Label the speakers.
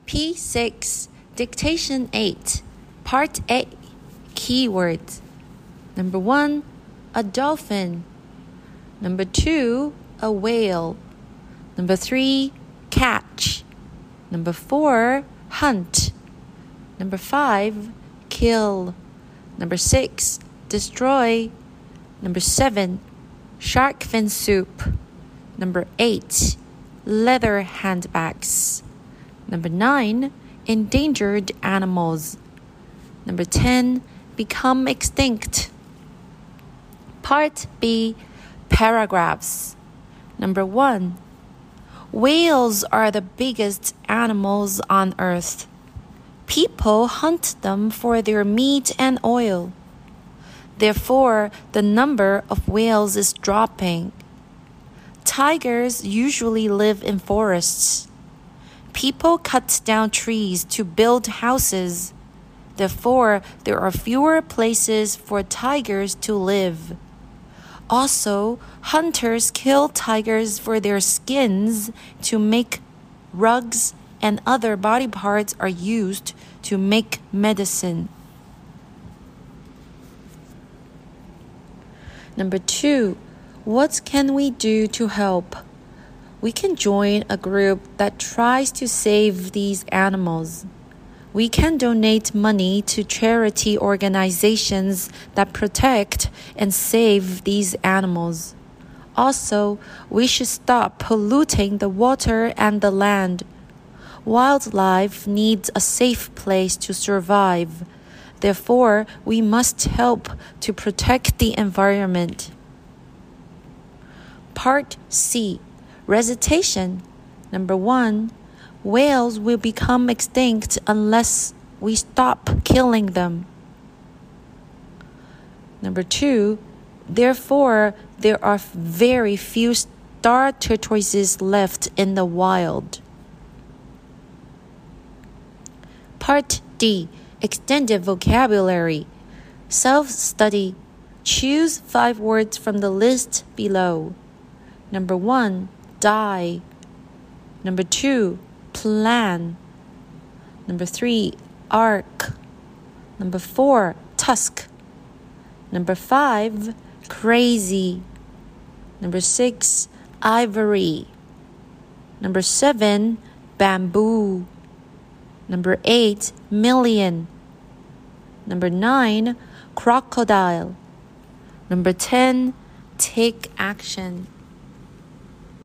Speaker 1: P6, Dictation 8, Part A, Keywords. Number 1, a dolphin. Number 2, a whale. Number 3, catch. Number 4, hunt. Number 5, kill. Number 6, destroy. Number 7, shark fin soup. Number 8, leather handbags. Number 9, endangered animals. Number 10, become extinct. Part B, paragraphs. Number 1, whales are the biggest animals on earth. People hunt them for their meat and oil. Therefore, the number of whales is dropping. Tigers usually live in forests. People cut down trees to build houses. Therefore, there are fewer places for tigers to live. Also, hunters kill tigers for their skins to make rugs, and other body parts are used to make medicine. Number 2, what can we do to help? We can join a group that tries to save these animals. We can donate money to charity organizations that protect and save these animals. Also, we should stop polluting the water and the land. Wildlife needs a safe place to survive. Therefore, we must help to protect the environment. Part C, Recitation. Number 1, whales will become extinct unless we stop killing them. Number 2, therefore, there are very few star tortoises left in the wild. Part D, Extended vocabulary. Self-study. Choose 5 words from the list below. Number 1, die. Number 2, plan. Number 3, arc. Number 4, tusk. Number 5, crazy. Number 6, ivory. Number 7, bamboo. Number 8, million. Number 9, crocodile. Number 10, take action.